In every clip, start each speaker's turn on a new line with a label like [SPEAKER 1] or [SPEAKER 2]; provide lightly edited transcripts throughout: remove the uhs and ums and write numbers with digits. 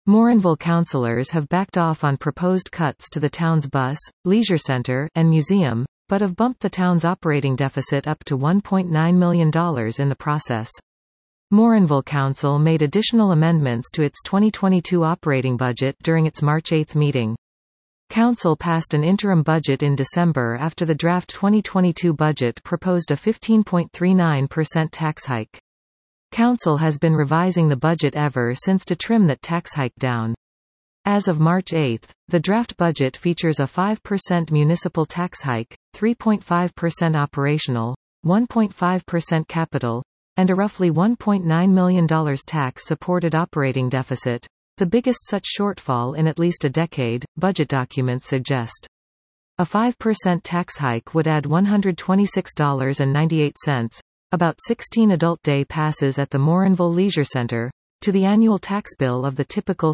[SPEAKER 1] Morinville councillors have backed off on proposed cuts to the town's bus, leisure centre, and museum, but have bumped the town's operating deficit up to $1.9 million in the process. Morinville Council made additional amendments to its 2022 operating budget during its March 8 meeting. Council passed an interim budget in December after the draft 2022 budget proposed a 15.39% tax hike. Council has been revising the budget ever since to trim that tax hike down. As of March 8, the draft budget features a 5% municipal tax hike, 3.5% operational, 1.5% capital, and a roughly $1.9 million tax-supported operating deficit, the biggest such shortfall in at least a decade, budget documents suggest. A 5% tax hike would add $126.98, about 16 adult day passes at the Morinville Leisure Centre, to the annual tax bill of the typical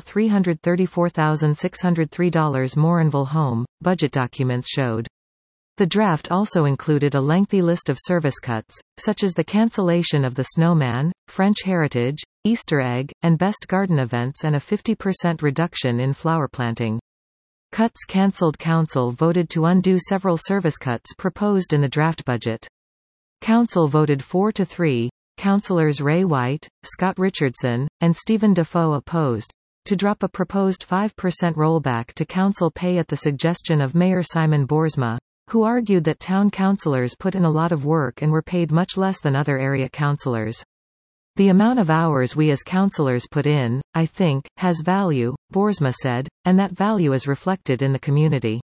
[SPEAKER 1] $334,603 Morinville home, budget documents showed. The draft also included a lengthy list of service cuts, such as the cancellation of the Snowman, French Heritage, Easter Egg, and Best Garden events and a 50% reduction in flower planting. Cuts cancelled. Council voted to undo several service cuts proposed in the draft budget. Council voted 4-3, Councillors Ray White, Scott Richardson, and Stephen Defoe opposed, to drop a proposed 5% rollback to council pay at the suggestion of Mayor Simon Boersma, who argued that town councillors put in a lot of work and were paid much less than other area councillors. The amount of hours we as councillors put in, I think, has value, Boersma said, and that value is reflected in the community.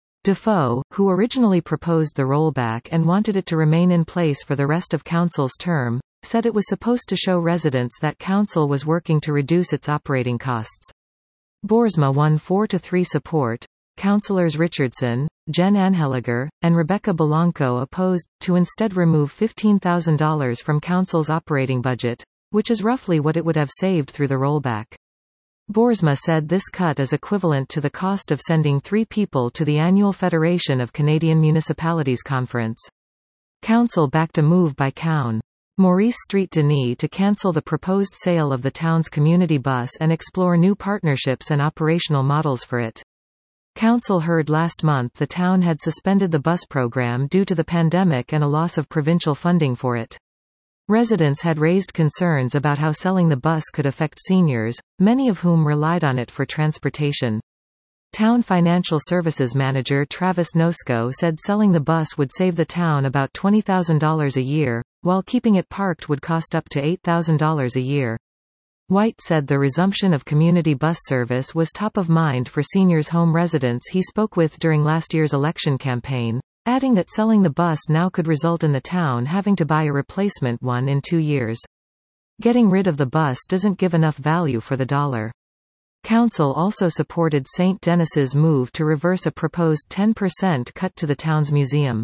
[SPEAKER 1] Defoe, who originally proposed the rollback and wanted it to remain in place for the rest of council's term, said it was supposed to show residents that council was working to reduce its operating costs. Boersma won 4-3 support. Councillors Richardson, Jen Anheliger, and Rebecca Belanco opposed, to instead remove $15,000 from council's operating budget, which is roughly what it would have saved through the rollback. Boersma said this cut is equivalent to the cost of sending 3 people to the annual Federation of Canadian Municipalities conference. Council backed a move by Cown. Maurice Street Denis to cancel the proposed sale of the town's community bus and explore new partnerships and operational models for it. Council heard last month the town had suspended the bus program due to the pandemic and a loss of provincial funding for it. Residents had raised concerns about how selling the bus could affect seniors, many of whom relied on it for transportation. Town Financial Services Manager Travis Nosco said selling the bus would save the town about $20,000 a year, while keeping it parked would cost up to $8,000 a year. White said the resumption of community bus service was top of mind for seniors' home residents he spoke with during last year's election campaign, adding that selling the bus now could result in the town having to buy a replacement one in 2 years. Getting rid of the bus doesn't give enough value for the dollar. Council also supported St. Denis's move to reverse a proposed 10% cut to the town's museum.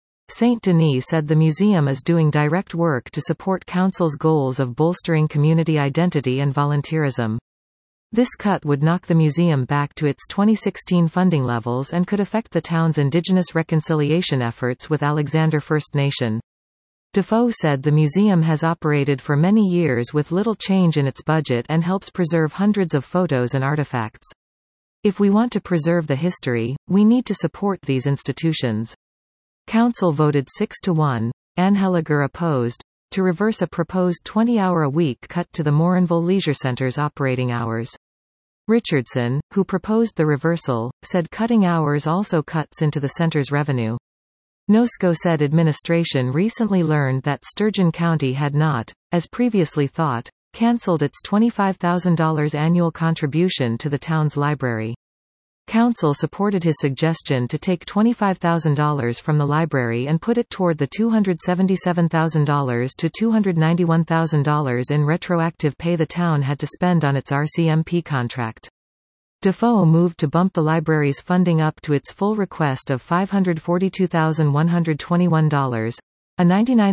[SPEAKER 1] St. Denis said the museum is doing direct work to support Council's goals of bolstering community identity and volunteerism. This cut would knock the museum back to its 2016 funding levels and could affect the town's Indigenous reconciliation efforts with Alexander First Nation. Defoe said the museum has operated for many years with little change in its budget and helps preserve hundreds of photos and artifacts. If we want to preserve the history, we need to support these institutions. Council voted 6-1, Anheliger opposed, to reverse a proposed 20-hour-a-week cut to the Morinville Leisure Centre's operating hours. Richardson, who proposed the reversal, said cutting hours also cuts into the centre's revenue. Nosco said administration recently learned that Sturgeon County had not, as previously thought, cancelled its $25,000 annual contribution to the town's library. Council supported his suggestion to take $25,000 from the library and put it toward the $277,000 to $291,000 in retroactive pay the town had to spend on its RCMP contract. Defoe moved to bump the library's funding up to its full request of $542,121, a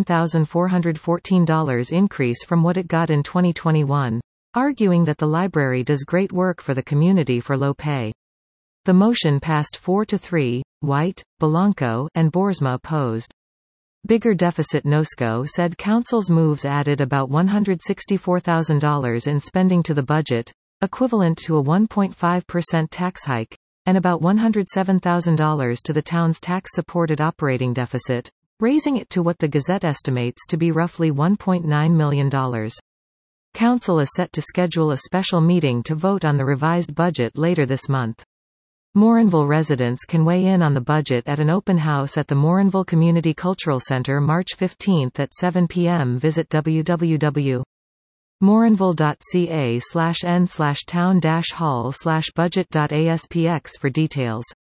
[SPEAKER 1] $99,414 increase from what it got in 2021, arguing that the library does great work for the community for low pay. The motion passed 4-3, White, Belanco, and Boersma opposed. Bigger deficit. Nosco said Council's moves added about $164,000 in spending to the budget, equivalent to a 1.5% tax hike, and about $107,000 to the town's tax-supported operating deficit, raising it to what the Gazette estimates to be roughly $1.9 million. Council is set to schedule a special meeting to vote on the revised budget later this month. Morinville residents can weigh in on the budget at an open house at the Morinville Community Cultural Center March 15 at 7 p.m. Visit www.morinville.ca/n/town-hall/budget.aspx for details.